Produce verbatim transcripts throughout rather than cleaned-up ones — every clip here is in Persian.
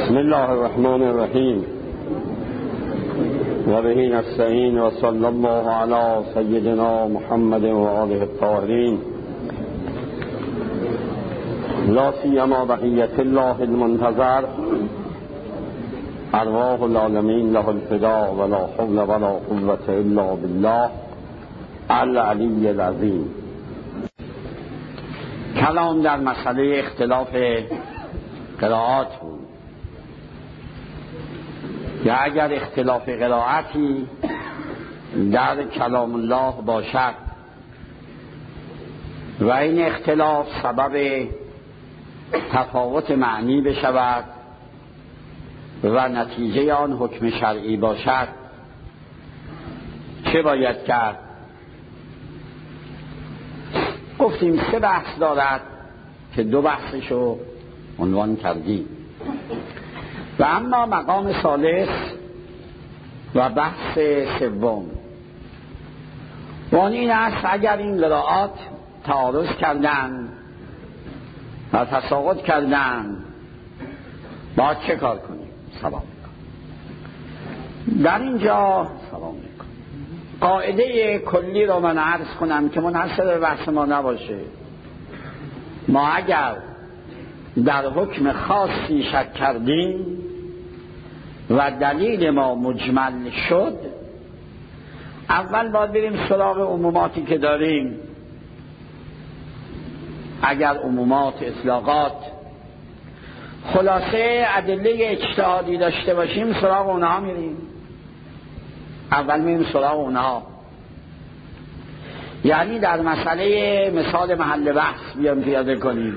بسم الله الرحمن الرحیم و به نستعین و صلی الله علی سیدنا محمد و آله الطاهرین لا سیما بقیت الله المنتظر ارواح العالمین له الفدا ولا حول ولا قوة الا بالله العلی العظیم. کلام در مسئله اختلاف قرائات بود. یا اگر اختلاف قرائتی در کلام الله باشد و این اختلاف سبب تفاوت معنی بشود و نتیجه آن حکم شرعی باشد، چه باید کرد؟ گفتیم سه بحث دارد که دو بحثشو عنوان کردیم و اما مقام ثالث و بحث سوم و این است اگر این قرائات تعارض کردن و تساقط کردن باید چه کار کنیم؟ سلام میکنم. در اینجا سلام میکنم. قاعده کلی رو من عرض کنم که منحصر به بحث ما نباشه. ما اگر در حکم خاصی شک کردیم و دلیل ما مجمل شد، اول باید بریم سراغ عموماتی که داریم. اگر عمومات اطلاقات خلاصه ادله اجتهادی داشته باشیم سراغ اونها میریم. اول میریم سراغ اونها، یعنی در مسئله مثال محل بحث بیام پیاده کنیم.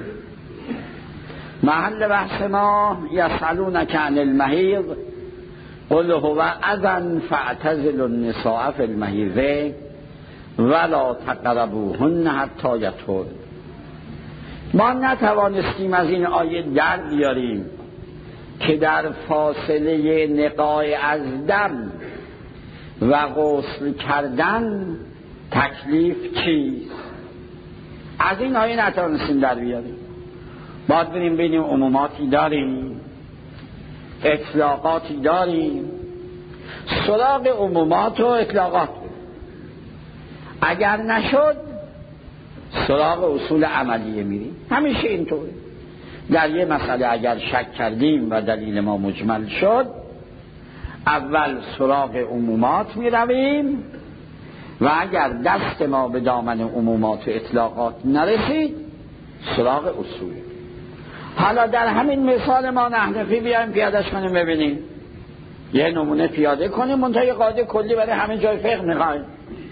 محل بحث ما یسألونک عن المحیض قل هو اذن فاعتزلوا النساء فی المحیض ولا تقربوهن حتی یطهرن. ما نتوانستیم از این آیه در بیاریم که در فاصله نقای از دم و غسل کردن تکلیف چیست. از این آیه نتوانستیم در بیاریم. باید بریم ببینیم عموماتی داریم، اطلاقاتی داریم، سراغ عمومات و اطلاقات بریم. اگر نشد سراغ اصول عملیه میریم. همیشه اینطوره. در یه مسئله اگر شک کردیم و دلیل ما مجمل شد، اول سراغ عمومات میرویم و اگر دست ما به دامن عمومات و اطلاقات نرسید سراغ اصول. حالا در همین مثال ما نحنفی بیایم پیادهش کنیم ببینیم. یه نمونه پیاده کنیم منتها یه قاعده کلی برای همه جای فقه میخوایم.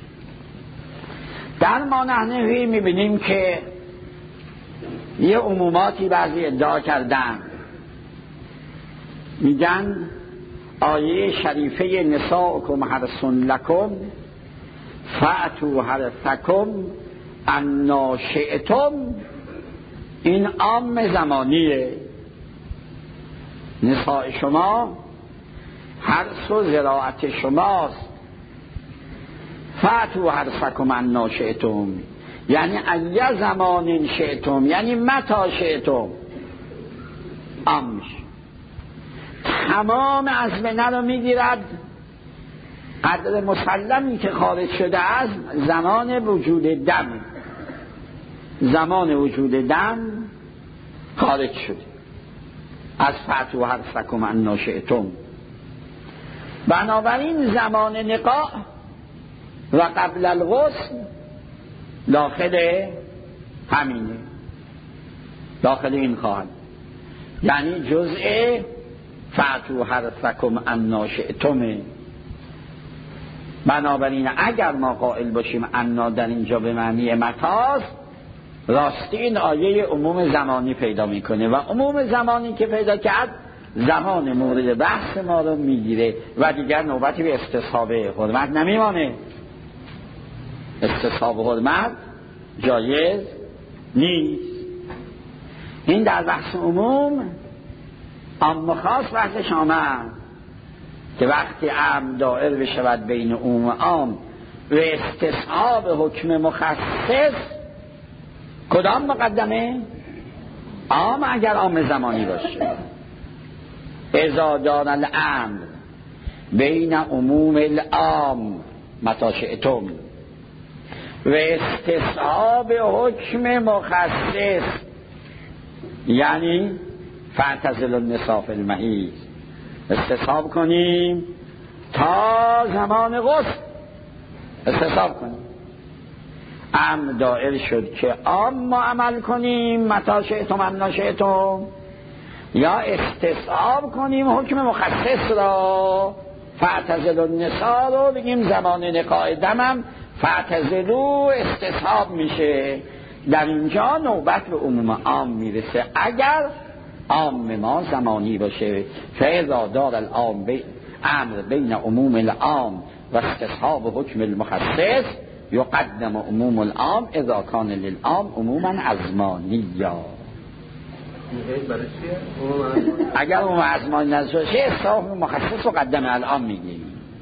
در ما نحنفی میبینیم که یه عموماتی بعضی ادعا کردن، میگن آیه شریفه نساؤکم حرث لکم فأتوا حرثکم انا شئتم، این عام زمانیه. نساء شما حرث و زراعت شماست. فأتوا حرثکم انا شئتم یعنی ای زمان شئتم، یعنی متی شئتم. عامش تمام ازمنه رو میگیرد. قدر مسلمی که خارج شده از زمان وجود دم، زمان وجود دم خارج شده از فأتوا حرثکم انا شئتم. بنابراین زمان نقاء و قبل الغسل داخل همینه، داخل این خواهد، یعنی جزء فأتوا حرثکم انا شئتم. بنابراین اگر ما قائل باشیم انا در اینجا به معنی متاست، راستی این آیه عموم زمانی پیدا میکنه و عموم زمانی که پیدا کرد زمان مورد بحث ما رو میگیره و دیگر نوبتی به استصحاب حرمت نمیمانه. استصحاب حرمت جایز نیست. این در بحث عموم. اما خاص بحثش آمد که وقتی عام دائر بشود بین عموم و عام و استصحاب حکم مخصص، کدام مقدمه؟ عام اگر عام زمانی باشه. اذا دار الامر بین عموم العام متی شئتم و استصحاب حکم مخصص، یعنی فاعتزلوا النساء فی المحیض، استصحاب کنیم تا زمان غسل، استصحاب کنیم. امر دائر شد که عام ما عمل کنیم متی شئتم امنا شئتم، یا استصحاب کنیم حکم مخصص را، فاعتزلوا النساء رو بگیم زمان نکاح دمم فاعتزلوا استصحاب میشه. در اینجا نوبت به عموم عام میرسه اگر عام ما زمانی باشه. فاذا دار العام بی امر بین عموم العام و استصحاب حکم المخصص یقدم عموم العام اذا کان للعام عموما ازمانیا. اگر عموم ازمانی نشه استصحاب مخصص رو قدم العام میگیم.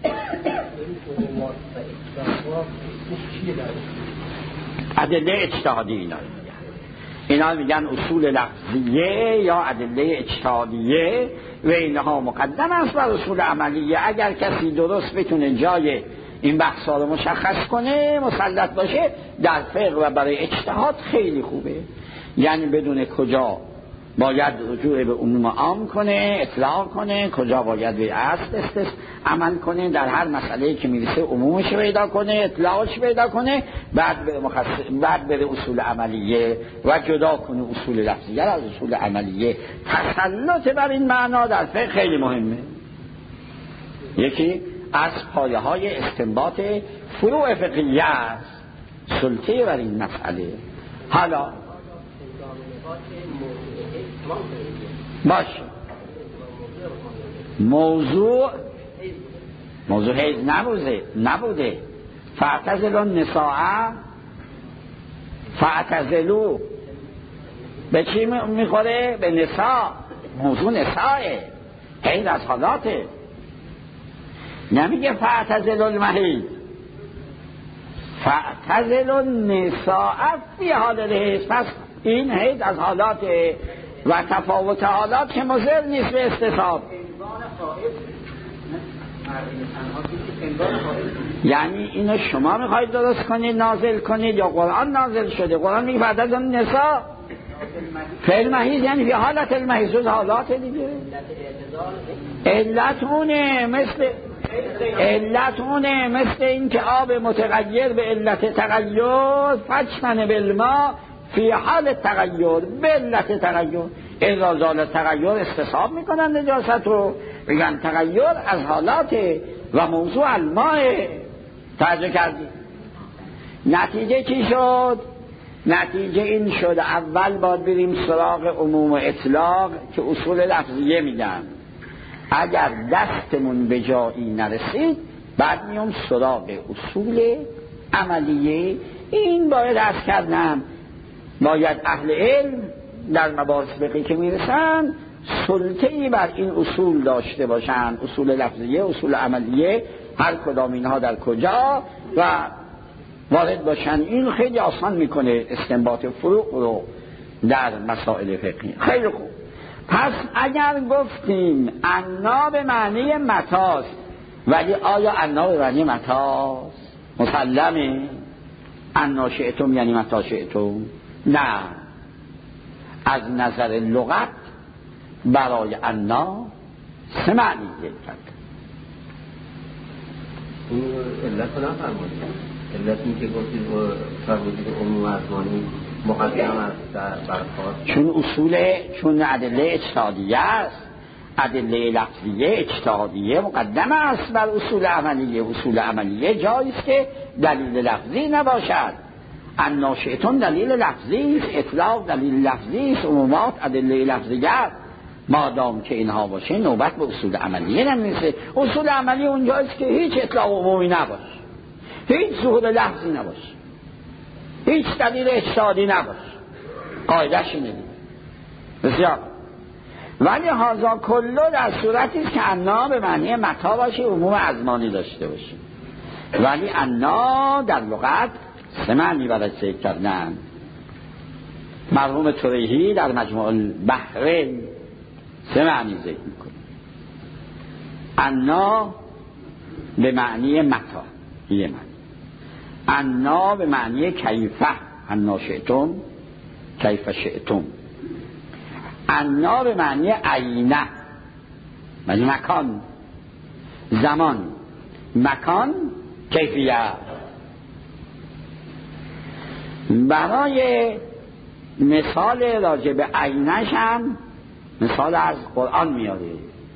ادله اجتهادی اینا اینا میگن اصول لفظیه یا ادله اجتهادیه و اینها مقدم است بر اصول عملیه. اگر کسی درست بتونه جای این بحثا رو مشخص کنه، مسلط باشه در فقه و برای اجتهاد خیلی خوبه. یعنی بدون کجا باید رجوع به عموم عام کنه، اطلاق کنه، کجا باید به اصل استث عمل کنه، در هر مسئله که میرسه عمومش پیدا کنه، اطلاقش پیدا کنه، بعد به مخصص بعد به اصول عملیه و جدا کنه اصول لفظیه از اصول عملیه. تسلط بر این معنا در فقه خیلی مهمه. یکی از پایه های استنباط فروع فقهیه است، سلطه بر این مسئله. حالا باش موضوع موضوع حیض نبوده نبوده فاعتزلوا النساء، فاعتزلوا به چی میخوره؟ به نساء. موضوع نساء، حیض از حالاته، نمیگه فاعتزلوا المحیض. فاعتزلوا النساء فی حال الحیض، پس این حیض از حالاته و تفاوت حالات که مضر نیست به استصحاب. یعنی اینو شما میخواید درست کنید نازل کنید یا قرآن نازل شده؟ قرآن میگه فاعتزلوا النساء فی المحیض، یعنی فی حالت المحیض، حالات دیگه. علت اونه مثل علت اونه مثل این که آب متغیر به علت تغییر فجتن بالماء فی حال تغییر به علت تغییر. اذا زال تغییر استصحاب میکنن نجاست رو، میگن تغییر از حالات و موضوع الماء. توجه کردی؟ نتیجه چی شد؟ نتیجه این شد اول باید بریم سراغ عموم و اطلاق که اصول لفظیه میگن. اگر دستمون به جایی نرسید بعد میام سراغ اصول عملیه. این باید عرض کردم باید اهل علم در مباحث فقهی که میرسن سلطه‌ای بر این اصول داشته باشن، اصول لفظیه، اصول عملیه، هر کدام اینها در کجا و وارد باشن. این خیلی آسان میکنه استنباط فروع رو در مسائل فقهی. خیلی خوب. پس اگر گفتیم انا به معنی متاست، ولی آیا انا به معنی متاست؟ مسلمه انا شئتم یعنی متا شئتم؟ نه، از نظر لغت برای انا سه معنی کرد. این علت رو نفرمایید. علت این که گفتید فرمودید عموم ازمانی مقدم است در برخواست، چون اصول چون ادله اجتهادیه است، ادله لفظیه اجتهادیه مقدم است بر اصول عملیه. اصول عملیه جاییست که دلیل لفظی نباشد. انا شئتم دلیل لفظی است، اطلاق دلیل لفظی است، عمومات ادله لفظیه. مادام که اینها باشه نوبت به اصول عملیه نمیرسه. اصول عملیه اونجاست که هیچ اطلاق عمومی نباشه، هیچ ظهور لفظی نباشه، هیچ دلیل اجتهادی نباشه. قاعده‌اش اینه. بسیار. ولی هذا کله در صورتی است که انا به معنی متا باشه، عموم ازمانی داشته باشه. ولی انا در لغت سه معنی برای ذکر کردن. مرحوم طریحی در مجموع البحرین سه معنی ذکر میکنه. انا به معنی متا، یه معنی. انا به معنی کیفه، انا شئتم کیف شئتم. انا به معنی عینه، یعنی مکان، زمان، مکان، کیفیت. برای مثال راجع به عینش هم مثال از قرآن میاره.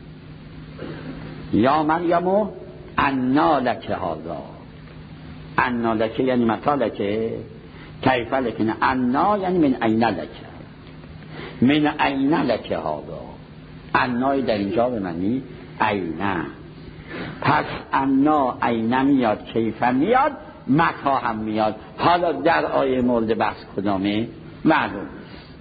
یا مریم انا لک هذا، انا لک یعنی متا لک، کیف لک انا یعنی من عین لک، من عین لک هذا. انای در اینجا به معنی عینه. پس انا عینه میاد، کیف میاد، متا هم میاد. حالا در آیه مورد بحث کدامه معلوم نیست،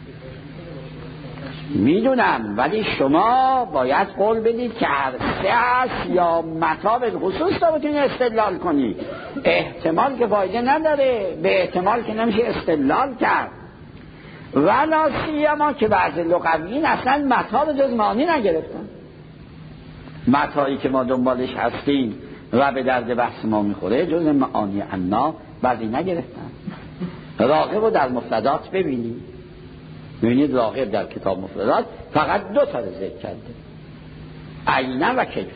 میدونم، ولی شما باید قول بدید که هر سه هست یا متا به خصوص تا بتونی استدلال کنی. احتمال که فایده نداره، به احتمال که نمیشه استدلال کرد. ولا سیما که بعض لغویین اصلا متا رو جز معانی نگرفتن. متایی که ما دنبالش هستیم و به درد بحث ما میخوره جز معانی انا بعضی نگرفتن. راغب رو در مفردات ببینید، ببینید راغب در کتاب مفردات فقط دو تا رو ذکر کرده، عینه و کیفه.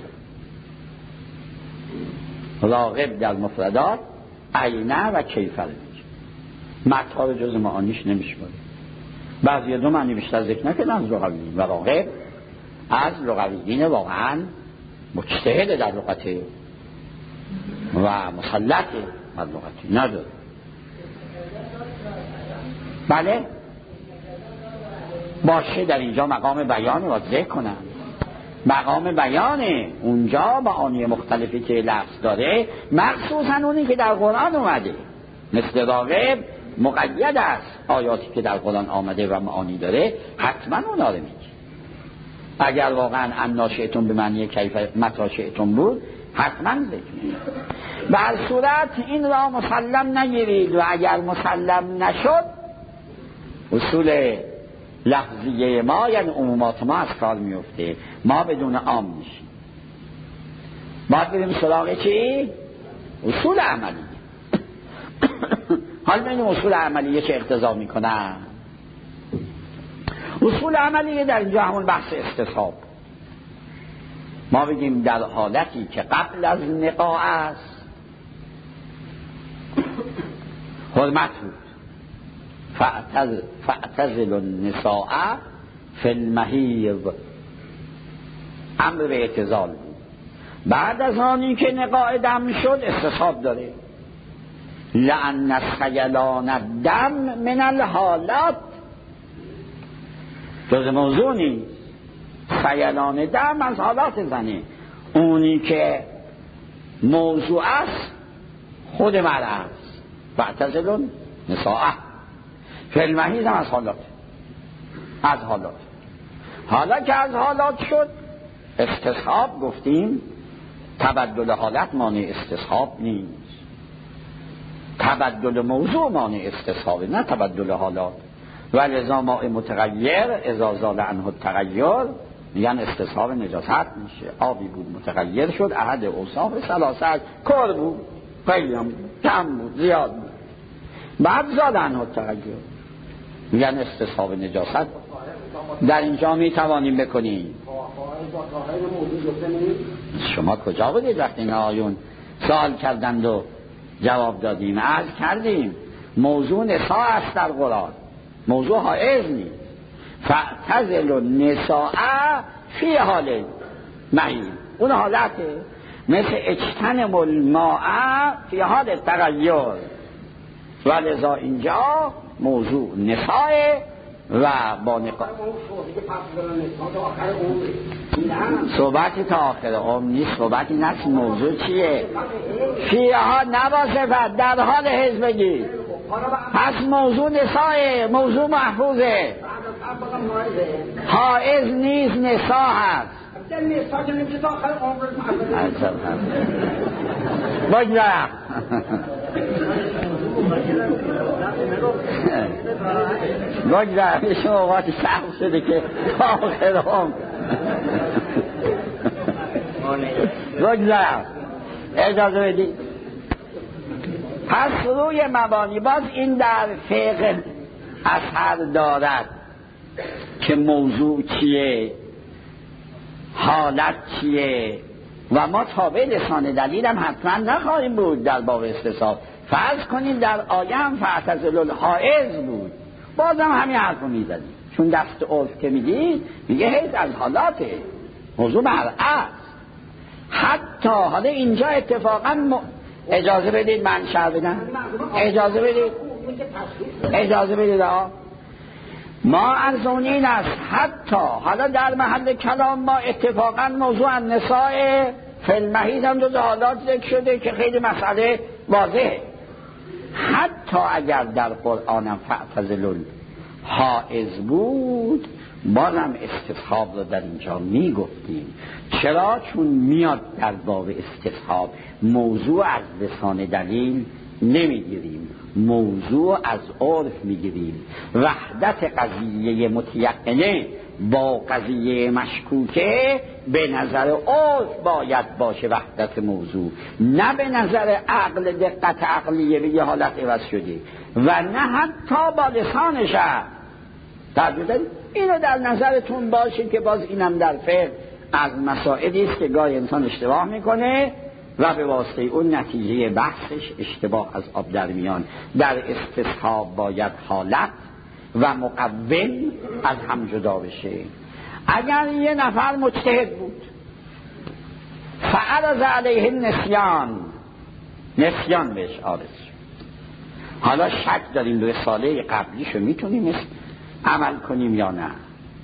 راغب در مفردات عینه و کیفه رو میگه، متا رو جز معانیش نمیشماره. بعضی دو معنی بیشتر ذکر نکردن از لغویین، و راغب از لغویین واقعا مجتهد در لغته و مسلط در لغته نداره. بله باشه، در اینجا مقام بیان رو ذکر کنم. مقام بیانه اونجا معانی مختلفی که لفظ داره، مخصوصا اونی که در قرآن اومده. مثل راغب مقید است، آیاتی که در قرآن آمده و معانی داره حتما اونا رو میگه. اگر واقعا انا شئتم به معنی کیف متا شئتم بود حتما ذکر میشه. به هر صورت این را مسلم نگیرید، و اگر مسلم نشد اصول لفظیه ما یعنی عمومات ما از کار میفته، ما بدون عام میشیم. باید بریم سراغ چی؟ اصول عملی. حال ببینیم اصول عملیه چه اقتضا میکنن. اصول عملیه در اینجا همون بحث استصحاب. ما بگیم در حالتی که قبل از نقاع است حرمت بود، فاعتزلوا النساء فی المحیض، امر به اعتزال بود. بعد از آنی که نقاع دم شد استصحاب داره، لأن خیلان الدم من الحالات، جز موضوع نیست. خیلان دم از حالات زنه، اونی که موضوع است خود مرد است. فاعتزلوا النساء فی المحیض هم از حالات، از حالات. حالا که از حالات شد استصحاب گفتیم، تبدل حالت مانع استصحاب نیست. تبدل موضوع مانع استصحاب، نه تبدل حالات. ولذا ماء متغیر اذا زال عنه التغیر میگن استصحاب نجاست میشه. آبی بود متغیر شد، احد اوصاف ثلاثه، کر بود، خیلی هم کم بود، زیاد بود، بعد زال عنه التغیر میگن استصحاب نجاست. در اینجا میتوانیم بکنیم. شما کجا بودید وقتی این آیون سوال کردند و جواب دادیم؟ عرض کردیم موضوع نساء است در قرآن، موضوع حائض نیست. فاعتزلوا النساء فی حال محیض، اون حالته. مثل اجتنبوا الماء فی حال تغیر. ولذا اینجا موضوع نساء و با نقاط صحبتی تا آخر عمر نیست. صحبتی نیست. موضوع چیه؟ فیها نباسفت، در حال حیض بگید. پس موضوع نساء، موضوع محفوظه، حائض نیست، نساء هست. بگذارم بگذارم شما اوقات سخت شده که آخر هم بگذارم اجازه بدید. پس روی مبانی باز این در فقه اثر دارد که موضوع چیه، حالت چیه، و ما تابع لسان دلیل هم حتما نخواهیم بود در باب استصحاب. فرض کنید در آیه هم فاعتزلوا الحائض بود، بازم همین حرف رو میزدیم، چون دست عرف که میدید میگه حیض از حالاته، موضوع برعکس. حتی حالا اینجا اتفاقا م... اجازه بدید من شرح بدم، اجازه بدید اجازه بدید آه. ما از اون این است حتی حالا در محل کلام ما اتفاقا موضوع النساء فی المحیض هم دو حالات ذکر شده که خیلی مسئله واضحه. حتی اگر در قرآن فاعتزلوا الحائض بود بازم استصحاب رو در اینجا میگفتیم. چرا؟ چون میاد در باب استصحاب موضوع از لسان دلیل نمیگیریم، موضوع از عرف میگیریم. وحدت قضیه متیقنه با قضیه مشکوکه به نظر عرف باید باشه وحدت موضوع، نه به نظر عقل دقت عقلیه به یه حالت عوض شده و نه حتی با لسانش. تعجب اینو در نظرتون باشه که باز اینم در فقه از مسائلی است که گاهی انسان اشتباه میکنه و به واسطه اون نتیجه بحثش اشتباه از آب در میان. در استصحاب باید حالت و مقوم از هم جدا بشه. اگر یه نفر مجتهد بود فعرض علیه نسیان، نسیان بهش عارض شد، حالا شک داریم رساله قبلیشو میتونیم عمل کنیم یا نه،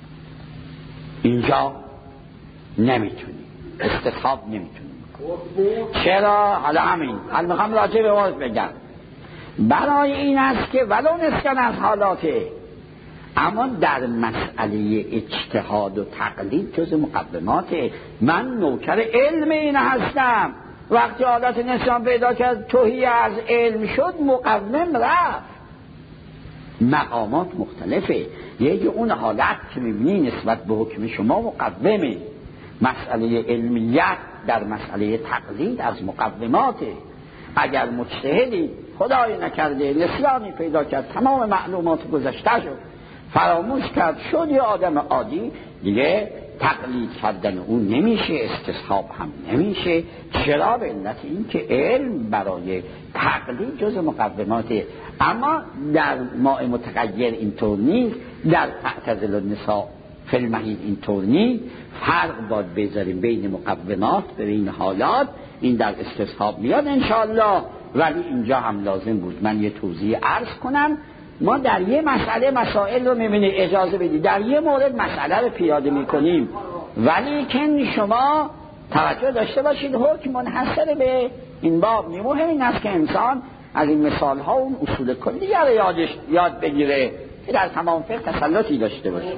اینجا نمیتونیم، استصحاب نمیتونیم. چرا؟ حالا همین حالا میخوام راجع به عرف بگم. برای این است که ولو نسیان از حالاته، اما در مسئله اجتهاد و تقلید جز مقدماته. من نوکر علم این هستم، وقتی حالت نسیان پیدا کرد توهی از علم شد مقوم رفت. مقامات مختلفه، یکی اون حالت که میبینی نسبت به حکم شما مقومه. مسئله علمیت در مسئله تقلید از مقوماته. اگر مجتهدی خدای نکرده نسیانی پیدا کرد، تمام معلومات گذشته شد، فراموش کرد، شد یه آدم عادی، دیگه تقلید کردن اون نمیشه، استصحاب هم نمیشه. چرا؟ به علت این که علم برای تقلید جز مقوماته. اما در ماء متغیر اینطور نیست، در فاعتزلوا النساء فی المحیض اینطور نیست. فرق باید بذاریم بین مقومات و بین حالات. این در استصحاب میاد انشاءالله، ولی اینجا هم لازم بود من یه توضیح عرض کنم. ما در یه مسئله مسائل رو میبینید، اجازه بدید در یه مورد مسئله رو پیاده میکنیم، ولی که شما توجه داشته باشید حکم منحصر به این باب نیمو. این است که انسان از این مثال ها اون اصول کلیه رو یادش یاد بگیره که در تمام فقه تسلطی داشته باشه.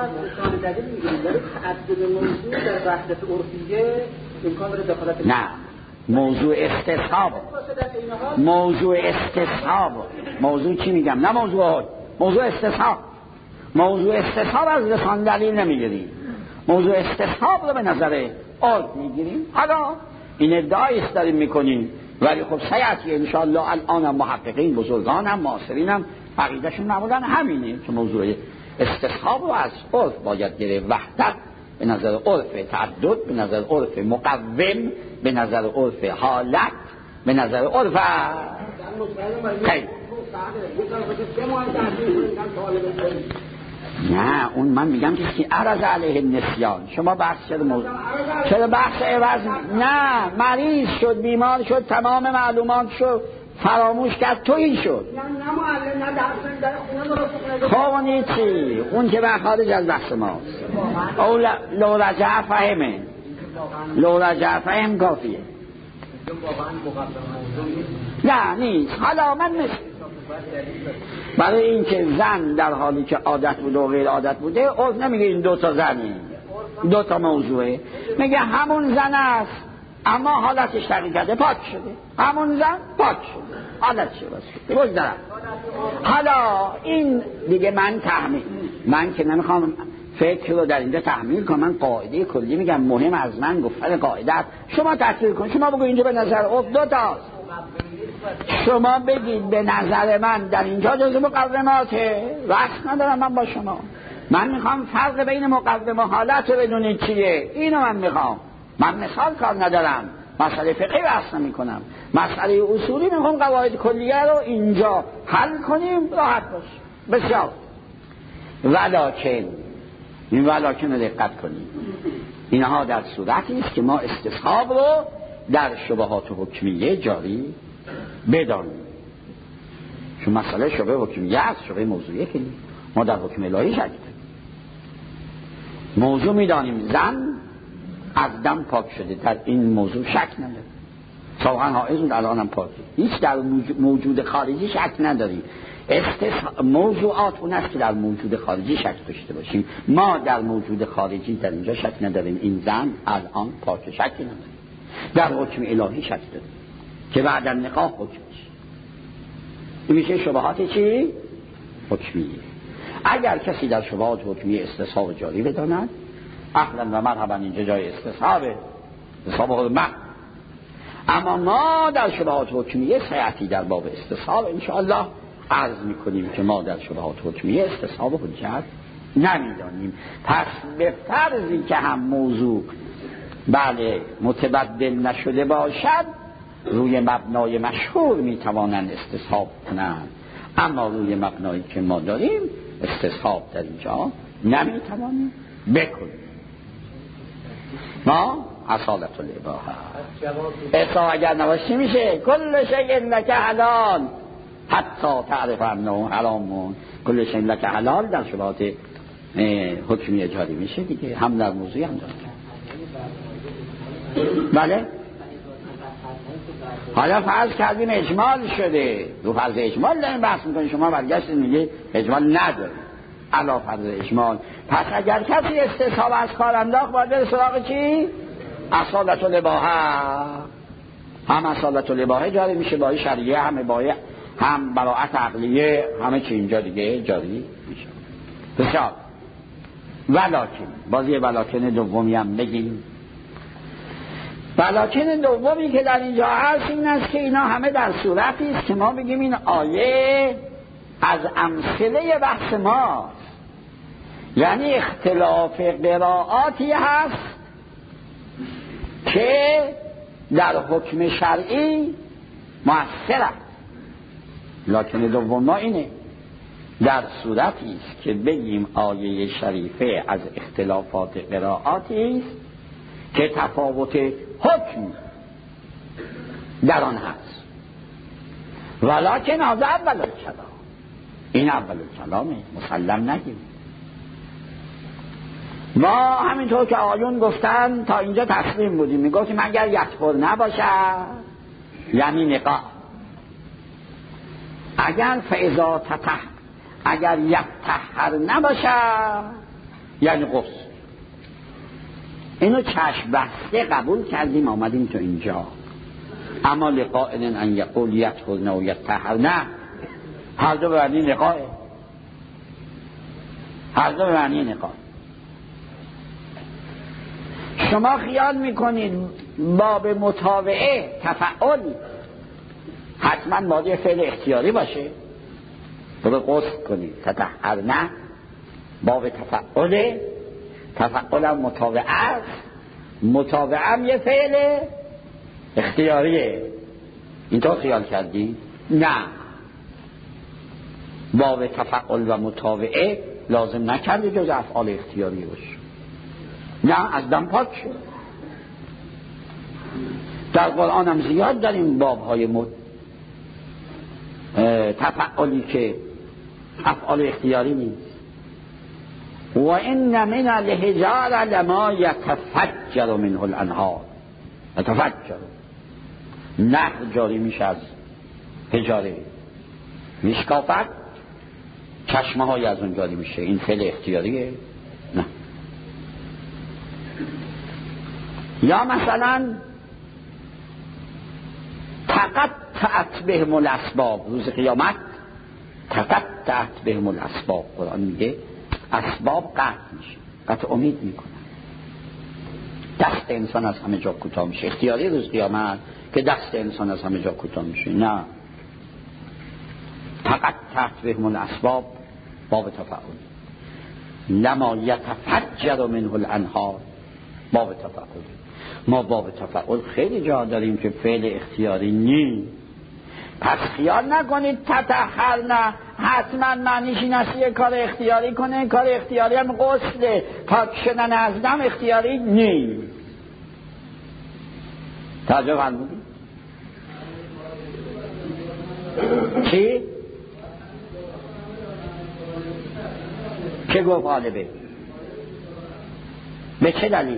نه، موضوع استصحاب، موضوع استصحاب، موضوع چی میگم؟ نه موضوع حد، موضوع استصحاب. موضوع استصحاب از لسان دلیل نمیگیریم، موضوع استصحاب رو به نظر عرف میگیریم. حالا این ادعایی است داریم میکنیم، ولی خب سیعتی انشاءالله الان هم محققین بزرگان هم معاصرین هم عقیدهشون معمولا همینه که موضوع استصحاب رو از عرف باید گیره. وحدت به نظر عرف، تعدد به نظر عرف، مقوم به نظر عرف، حالت به نظر عرف. خیلی نه، اون من میگم که عرض علیه النسیان. شما بحث چرا موضوع چرا بحث عوض؟ نه، مریض شد، بیمار شد، تمام معلومات شد، فراموش کرد، تو این شد. خب اون چی؟ اون که به خارج از بحث ماست. او لو رجع فهمه، لو رجع فهم کافیه. نه نیست. حالا من مثل برای این که زن در حالی که عادت بود و غیر عادت بوده، عرف نمیگه این دو تا زنی، دو تا موضوعه، میگه همون زن است اما حالتش تغییر کرده، پاک شده. همون زن پاک شده، حالتش شده. بگذارم حالا این دیگه من تحمیل، من که نمیخوام فکر رو در اینجا تحمیل کن. من قاعده کلی میگم، مهم از من گفتن قاعده است. شما تحقیق کن، شما بگو اینجا به نظر او دو تا شما بگید به نظر من در اینجا جزء مقدماته، وقت ندارم من با شما. من میخوام فرق بین مقدمه و حالت رو بدونید چیه، اینو من میخوام. من مثال کار ندارم، مسئله فقهی بحث نمی‌کنم، مسئله اصولی میخوام قواعد کلیه رو اینجا حل کنیم، راحت باش. بسیار. ولکن این ولکن رو دقت کنیم، اینها در صورتی است که ما استصحاب رو در شبهات حکمیه جاری بدانیم. چون مسئله شبه حکمیه است، شبه موضوعیه که ما در حکم الهی شک داریم. موضوع میدانیم زن از دم پاک شده، در این موضوع شک نداریم. سواء حائض بود الان هم پاکه، هیچ در موجود خارجی شک نداریم. استصحاب موضوعات اون است که در موجود خارجی شک داشته باشیم. ما در موجود خارجی در اینجا شک نداریم، این زن الان پاک، شکی نداریم. در حکم الهی شک داریم که بعد از نکاح حکم میشه. این میشه شبهات چی؟ حکمیه. اگر کسی در شبهات حکمیه استصحاب جاری بداند، اهلا و مرحبا، اینجا جای استصحابه، استصحاب حرمت. اما ما در شبهات حکمیه سیعتی در باب استصحاب انشاءالله عرض میکنیم که ما در شبهات حکمیه استصحاب حجت نمیدانیم. پس به فرضی که هم موضوع بله متبدل نشده باشد، روی مبنای مشهور میتوانند استصحاب کنند، اما روی مبنایی که ما داریم استصحاب در اینجا نمیتوانیم بکنیم. ما اصالت الاباحه اصلا اگر نباشی میشه کل شیء لک حلال حتی تعرف انه حرام. کل شیء لک حلال در شبهات حکمی جاری میشه دیگه، هم در موضوعی هم داره. بله حالا فرض کردیم اجمال شده، رو فرض اجمال داریم بحث میکنیم، شما برگشتید میگه اجمال نداره علا فرض اجمال. پس اگر کسی استصحاب از کار انداخت باید بره سراغ چی؟ اصالت الاباحه. هم اصالت الاباحه جاری میشه، بای شرعیه، هم اباحه، هم براءت عقلیه، همه چی اینجا دیگه جاری میشه. بسیار. ولکن بازی ولکن دومی هم بگیم. ولکن دومی که در اینجا هست این است که اینا همه در صورتی است که ما بگیم این آیه از امثله بحث ما، یعنی اختلاف قرائاتی هست که در حکم شرعی مؤثر است. لکن دوم ما اینه، در صورتی است که بگیم آیه شریفه از اختلافات قرائاتی است که تفاوت حکم در آن هست. ولکن هذا اول الکلام، این اول کلامه، مسلم نگیم. ما همینطور که آیون گفتن تا اینجا تسلیم بودیم، میگفتیم اگر یطهر نباشه یعنی نقاح، اگر فاذا تطهر اگر یطهر نباشه یعنی غسل. اینو چشم بسته قبول کردیم آمدیم تو اینجا. اما لقائل ان یقول یطهر و یطهر نه، هر دو به معنی نقاحه، هر دو به معنی نقاح. شما خیال میکنید باب متابعه تفعل حتما باید فعل اختیاری باشه، برو غسل کنید تطهر نه، باب تفعله، تفعل هم متابعه است، متابعه هم یه فعل اختیاریه. اینطور خیال کردی؟ نه، باب تفعل و متابعه لازم نکرده جز افعال اختیاری باشه. نه، از دم پاک شد. در قرآن هم زیاد داریم بابهای مت... تفعلی که افعال اختیاری نیست. و ان من الحجار لما یتفجر منه الانهار، یتفجر، نهر جاری میشه از حجاره، میشکافد، چشمه های از اون جاری میشه. این فعل اختیاریه؟ نه. یا مثلا تقطعت بهم الاسباب، روز قیامت تقطعت بهم الاسباب، قرآن میگه اسباب قطع میشه. قطع امید میکنن. دست انسان از همه جا کوتاه میشه. اختیاری روز قیامت که دست انسان از همه جا کوتاه میشه، نه، فقط تحت بهم الاسباب باب تفعل، لما یتفجر منه الانهار باب تفعل. ما باب تفعل خیلی جا داریم که فعل اختیاری نیست. پس خیال نکنید تطهر نه حتما معنیش این است یه کار اختیاری کنه. کار اختیاری هم غسله، پاک شدن از دم اختیاری نیست. توجه فرمودید؟ چی؟ چه گفت غالبه؟ به چه دلیل؟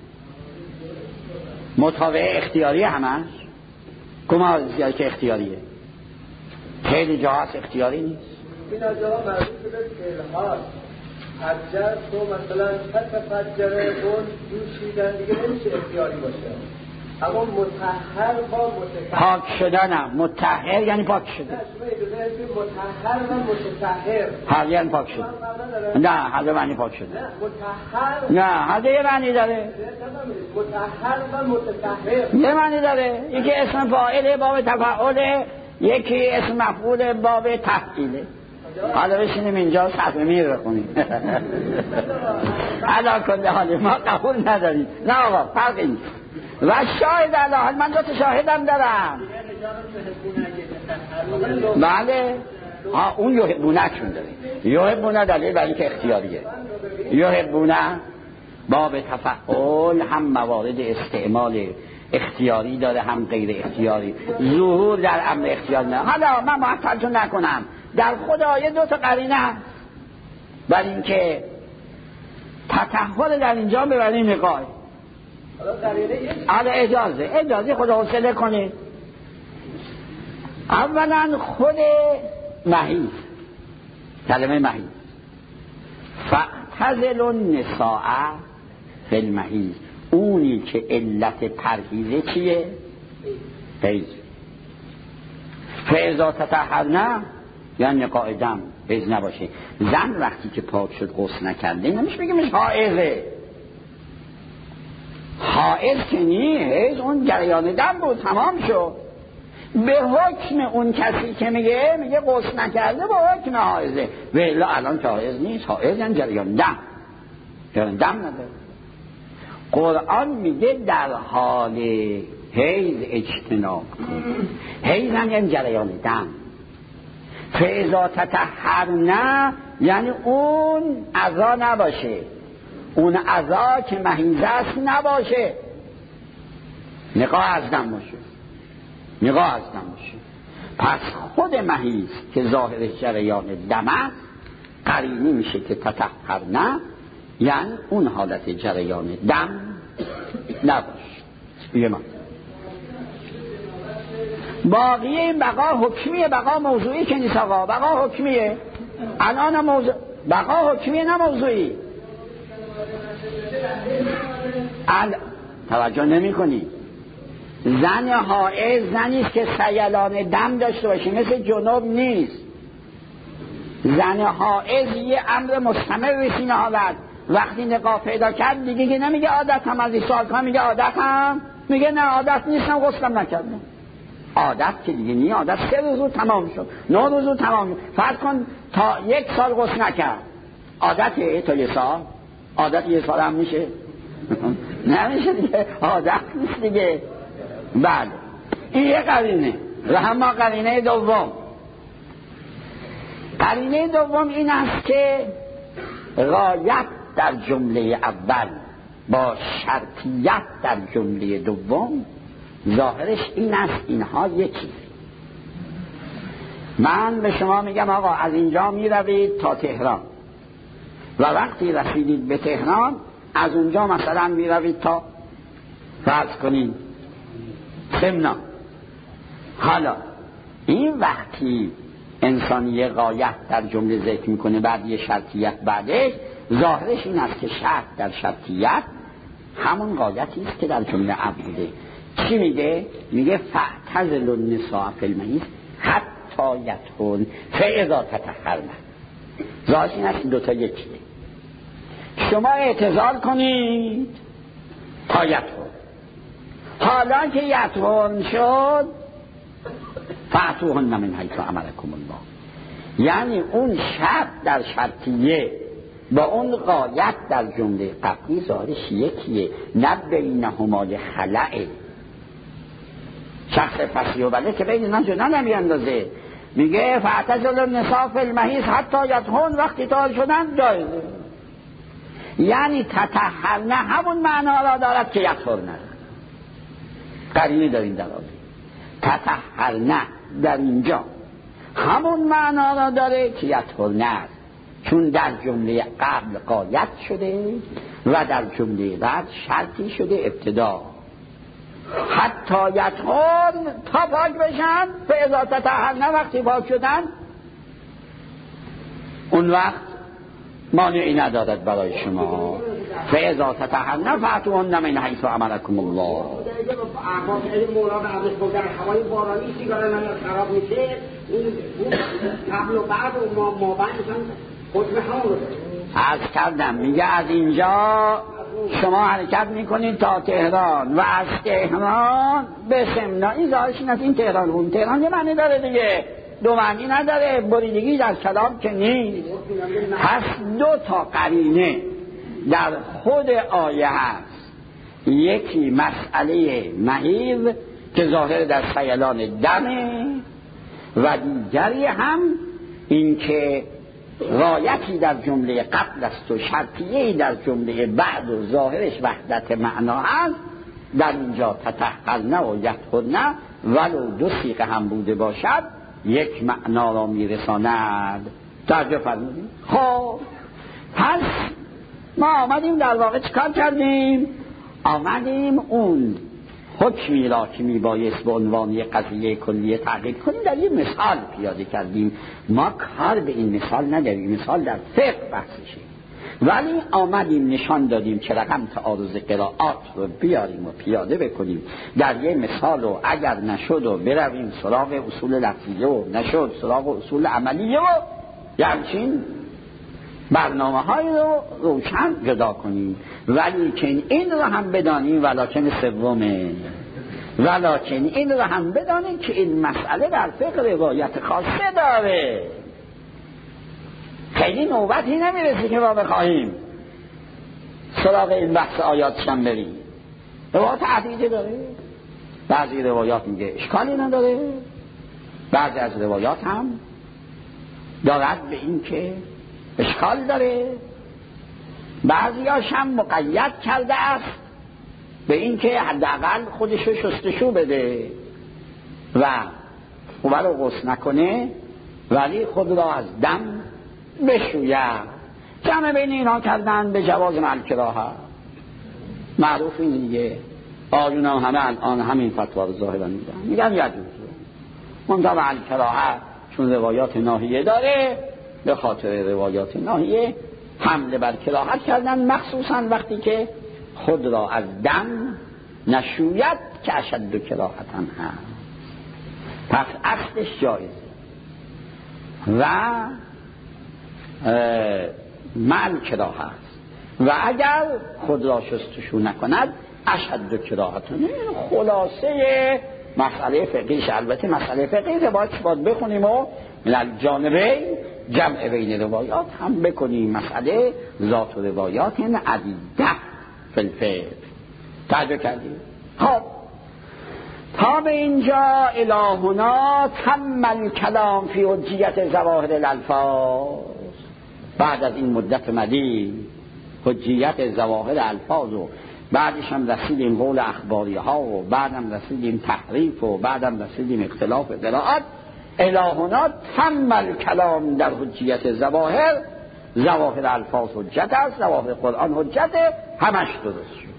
مطابق اختیاری همش؟ کما زیاد که اختیاریه، خیلی جا هست اختیاری نیست. این از جاها مربوط به فعل‌ها. حجر تو مثلا تفجره بون جوشیدن دیگه نمیشه اختیاری باشه، اما مطهر با متطهر پاک شدنم. مطهر یعنی پاک شده. نه شما اجازه مطهر و متطهر هر یعنی پاک شده. نه هر معنی پاک شده. نه مطهر نه هر یه معنی داره. مطهر و متطهر یه معنی داره. یکی اسم فاعل باب تفعله، یکی اسم مفعول باب تفعیله. حالا بشینیم اینجا صفحه میر بخونیم. علا کنده حالی ما قبول نداریم. نه آقا فرقی نیست. و شاهد الله، من دو تا شاهدم دارم. بله ها اون یحبونه چون داره. یحبونه دلیل برای که اختیاریه. یحبونه باب تفعل هم موارد استعمال اختیاری داره هم غیر اختیاری. ظهور در امر اختیاری نه. حالا من معطلتون نکنم، در خود آیه دو تا قرینه برای اینکه تطهر در اینجا ببریم نگاه. حالا اجازه اجازه خدا حوصله کنید. اولا خود محیط، کلمه محیط، فاعتزلوا النساء فی المحیط، اونی که علت پرهیزه چیه؟ حیض. فاذا تطهرن یعنی قاعدم حیض نباشه. زن وقتی که پاک شد غسل نکرده نمیشه بگیم حائضه. حائض که نی، حیض اون جریان دم بود تمام شد. به حکم اون کسی که میگه میگه غسل نکرده به حکم حائضه، ولی الان که حائض نیست. حائض یعنی جریان دم، جریان دم نداره. قرآن میگه در حال حیض اجتناب کن. حیض یعنی جریان دم. فاذا تطهرن یعنی اون عضا نباشه، اون عضا که محیض است نباشه، نقاه از دم باشه، نقاه از دم باشه. پس خود محیض که ظاهر جریان دم است قرینی میشه که تطهرن یعنی اون حالت جریان دم نباشه. یه من باقی این بقا حکمیه، بقا موضوعی که نیست آقا. بقا حکمیه الان موضوع، بقا حکمیه نه موضوعی. ال... توجه نمی کنی. زن حائض زنیست که سیلان دم داشته باشه، مثل جنوب نیست. زن حائض یه امر مستمر به سینه آورد. وقتی نقاه پیدا کرد دیگه که نمیگه عادت هم از این سوال کنم، میگه عادت هم، میگه نه عادت نیستم غسلم نکردم. عادت که دیگه نی، عادت سه روز تمام شد، نه روز تمام شد. فرض کن تا یک سال غسل نکرد، عادته تا یه سال؟ عادت یه سال هم میشه؟ نمیشه دیگه، عادت نیست دیگه. بله این یه قرینه. و هم قرینه دوم، قرینه دوم این است که غایت در جمله اول با شرطیت در جمله دوم ظاهرش این است اینها یکی. من به شما میگم آقا از اینجا میروید تا تهران و وقتی رسیدید به تهران از اونجا مثلا میروید تا فرض کنید سمنا. حالا این وقتی انسان یه غایت در جمله ذکر میکنه بعد یه شرطیت بعدش، ظاهرش این است که شرط در شرطیت همون غایتی است که در جمله عبوده. چی میگه؟ میگه فاعتزلوا النساء فی المحیض حتی یطهرن فاذا تطهرن. ظاهرش این است دوتا یکیه. شما اعتزال کنید تا یطهر. حالا که یطهر شد فأتوهن من حیث امرکم الله، یعنی اون شرط در شرطیه با اون غایت در جمله قبلی ظاهرش یکیه، نه بینهما خلأ. شخص فصیح و بله که بین من جدا نمیاندازه، میگه فاعتزلوا النساء فی المحیض حتی یطهرن، وقتی طاهر شدن جایزه. یعنی تطهرن همون معنا را دارد که یطهرن، قرینه داریم در آن تطهرن در اینجا همون معنا را داره که یطهرن، چون در جمله قبل غایت شده و در جمله بعد شرطی شده ابتدا. حتی یطهرن تا پاک بشن، فاذا تطهرن وقتی پاک شدن اون وقت مانعی ندارد برای شما. فاذا تطهرن فأتوهن من حیث امرکم الله. این مورد ازش در هوای بارانی سیگار من خراب میشه، این قبل و بعد و ما ما بعد حکم همون عرض کردم. میگه از اینجا شما حرکت میکنید تا تهران و از تهران به سمنا. این ظاهرش این این تهران اون تهران یه معنی داره دیگه، دو معنی نداره، بریدگی در کلام که نیست. پس دو تا قرینه در خود آیه هست، یکی مسئله محیض که ظاهر در سیلان دمه و دیگری هم این که غایتی در جمله قبل است و شرطیه‌ای در جمله بعد و ظاهرش وحدت معنا هست. در اینجا تطهرن و یطهرن ولو دو صیغه هم بوده باشد یک معنا را میرساند. توجه فرمودید؟ خب پس ما آمدیم در واقع چکار کردیم؟ آمدیم اون حکمی را که میبایست به عنوان یک قضیه کلیه تعقیب کنیم در یک مثال پیاده کردیم. ما کار به این مثال نداریم، مثال در فقه بحثشه، ولی آمدیم نشان دادیم که رقم تعارض قرائات رو بیاریم و پیاده بکنیم در یک مثال، و اگر نشد و برویم سراغ اصول لفظیه و نشد سراغ اصول عملیه و یعنی برنامه های رو روشن جدا کنیم. ولی که این رو هم بدانیم، ولیکن سومه، ولیکن این رو هم بدانیم که این مسئله در فقه روایت خاصه داره. خیلی نوبتی نمیرسه که ما بخواهیم سراغ این بحث آیاتش هم بریم. روایت عدیده داره، بعضی روایات میگه اشکالی نداره، بعضی از روایات هم دارد به این که اشکال داره، بعضیاش هم مقید کرده است به این که حداقل خودشو شستشو بده و خوبه رو غسل نکنه ولی خود را از دم بشوید. جمع بین اینا کردن به جواز الکراهه. معروف این دیگه، آیون هم همه الان همین فتوا رو ظاهرا میدن، میگن یجوز منطبع الکراهه، چون روایات ناهیه داره به خاطر روایات ناهیه حمله بر کراهت کردن، مخصوصا وقتی که خود را از دم نشوید که اشد و کراهتن هست. پس اصلش جایزه و مع کراهه است، و اگر خود را شستشو نکند اشد و کراهتن. این خلاصه مسئله فقهیش. البته مسئله فقهی رو باید باید بخونیم و من جانبه جمع بین روایات هم بکنیم. مسئله ذات و روایات این عدیده فی الفقه. توجه کردیم؟ خب تا به اینجا الهنا تم الکلام فی حجیت ظواهر الالفاظ. بعد از این مدت مدید حجیت ظواهر الفاظ و بعدش هم رسیدیم قول اخباری ها و بعدم رسیدیم تحریف و بعدم رسیدیم اختلاف قرائات. الهنا تم الکلام در حجیت ظواهر. ظواهر الفاظ حجت است، ظواهر قرآن حجت، همش درست شد.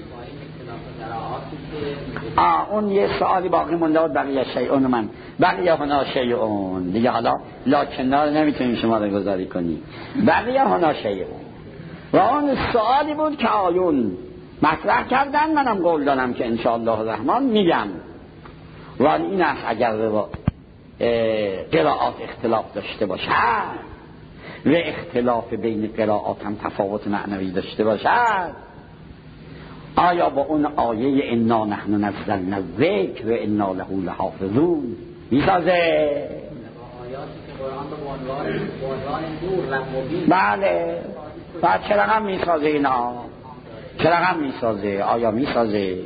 آه اون یه سوالی باقی مونده بود، بقیه شیعون من بقیه هنا شیعون دیگه، حالا لاکنار نمیتونیم شما رو گذاری کنی، بقیه هنا شیعون. و اون سوالی بود که آیون مطرح کردن، منم قول دارم که انشاءالله الرحمن میگم. ولی این است اگر قرائات اختلاف داشته باشه و اختلاف بین قرائات هم تفاوت معنوی داشته باشد، آیا با اون آیه انا نحن نزلنا الذکر و انا له لحافظون میسازه؟ آیاتی که قرآن به عنوان نور و مبین، بله. بعد چرا هم میسازه اینا؟ چرا هم میسازه؟ آیا میسازه؟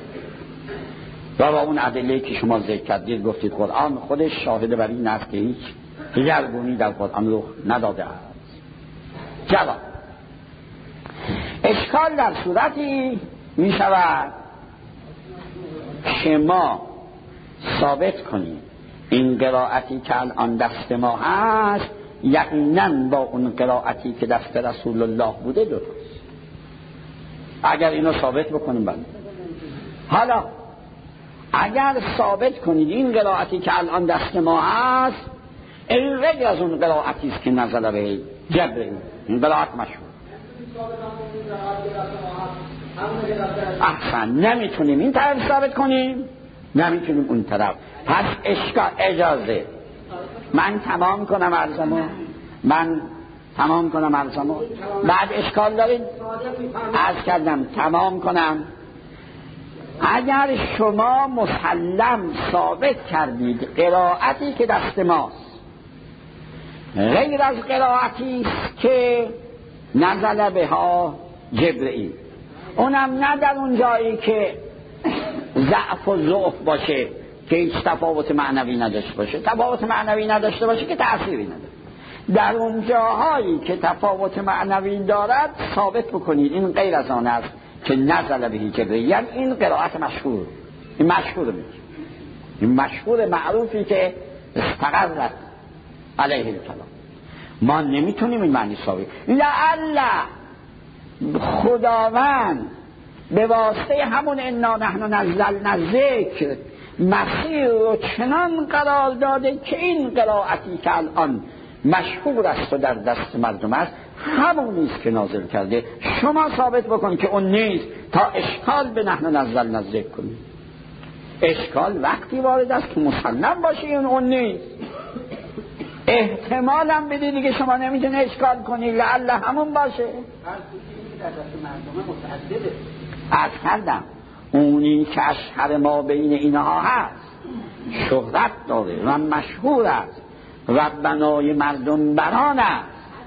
و با اون ادله که شما ذکر کردید گفتید قرآن خودش شاهد بر این است که هیچ دگرگونی در قرآن رخ نداده است. جواب: اشکال در صورتی می شود شما ثابت کنید این قرائتی که الان دست ما هست یقینا با اون قرائتی که دست رسول الله بوده درست. اگر اینو ثابت بکنیم بله. حالا اگر ثابت کنید این قرائتی که الان دست ما هست این غیر از اون قرائتی است که نزل به جبرئیل، این قرائت مشهور. احسن، نمیتونیم این طرف ثابت کنیم، نمیتونیم اون طرف. پس اشکال اجازه من تمام کنم عرضمو من تمام کنم عرضمو بعد اشکال دارید عرض کردم تمام کنم. اگر شما مسلم ثابت کردید قرائتی که دست ماست غیر از قرائتی است که نزل بها جبرئیل، اونم نه در اون جایی که ضعف و ضعف باشه که هیچ تفاوت معنوی نداشته باشه، تفاوت معنوی نداشته باشه که تأثیری نداره، در اون جاهایی که تفاوت معنوی دارد ثابت بکنید این غیر از آن است که نزل به جبرئیل. یعنی این قرائت مشهور، این مشهور میشه، این مشهور معروفی که استقرت علیه الکلام. ما نمیتونیم این معنی ثابت. لعل خداوند به واسطه همون انا نحن نزلنا الذکر مسیر رو چنان قرار داده که این قرائتی که الان مشهور است و در دست مردم است همون نیست که نازل کرده. شما ثابت بکن که اون نیست تا اشکال به نحن نزلنا الذکر کنید. اشکال وقتی وارد است که مسلم باشه این اون نیست. احتمالم بدید که شما نمیتونه اشکال کنید لعل همون باشه. عرض کردم اونی که اشهر ما بین اینها هست شهرت داره و مشهور است و بنای مردم بران است.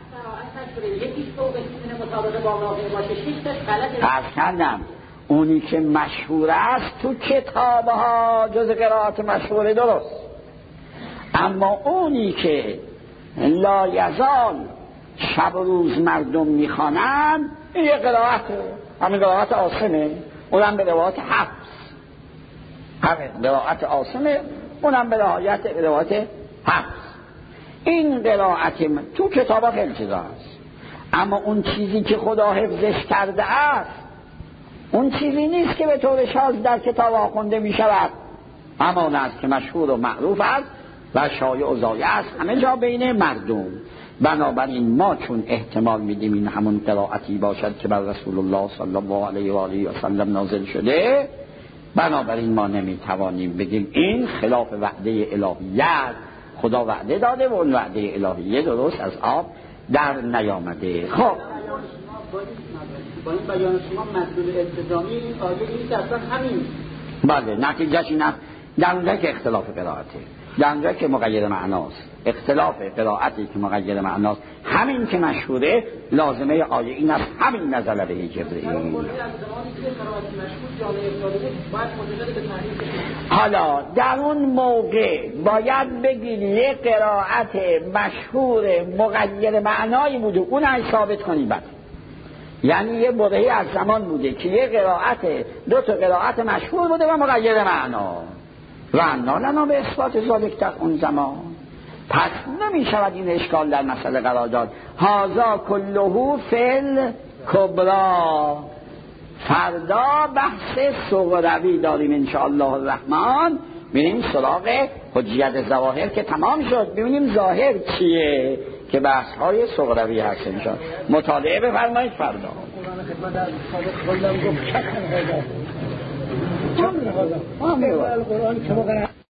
عرض کردم اونی که مشهور است تو کتابها جز قرائات مشهور درست، اما اونی که لا یزال شب و روز مردم میخوانند این یه قرائته، همین قرائت عاصمه، اونم به روایت حفص، همین قرائت عاصمه، اونم به روایت حفص. این قرائت تو کتابا خیلی چیزا هست، اما اون چیزی که خدا حفظش کرده است اون چیزی نیست که به طور شاذ در کتاب آخونده می شود، اما اون است که مشهور و معروف است و شایع و ضایع است همه جا بین مردم. بنابراین ما چون احتمال میدیم این همون قرائتی باشد که بر رسول الله صلی الله علیه و آله و سلم نازل شده، بنابراین ما نمیتوانیم بگیم این خلاف وعده الهیت. خدا وعده داده و اون وعده الهیه درست از آب در نیامده. خب با این بیان شما مدلول التزامی این آیه نیست اصلا همین. بله نتیجهش این است در اونجا که اختلاف قرائته، در اونجا که مغیر معناست، اختلاف قرائتی که مغیر معناست، همین که مشهوره لازمه آیه این است همین نزل به جبرئیل. حالا در اون موقع باید بگید یه قرائت مشهور مغیر معنایی بوده اون هم ثابت کنید بعد. یعنی یه برهی از زمان بوده که یه قرائت دو تا قرائت مشهور بوده و مغیر معنا و انا لنا به اثبات ذالک در اون زمان. پس نمی شود این اشکال در مسئله قرار داد. هذا کله فل کبرا. فردا بحث صغروی داریم انشاءالله الرحمن، ببینیم سراغ حجیت ظواهر که تمام شد، ببینیم ظاهر چیه که بحث های صغروی هست انشاءالله. مطالعه بفرمایید فردا. قرآن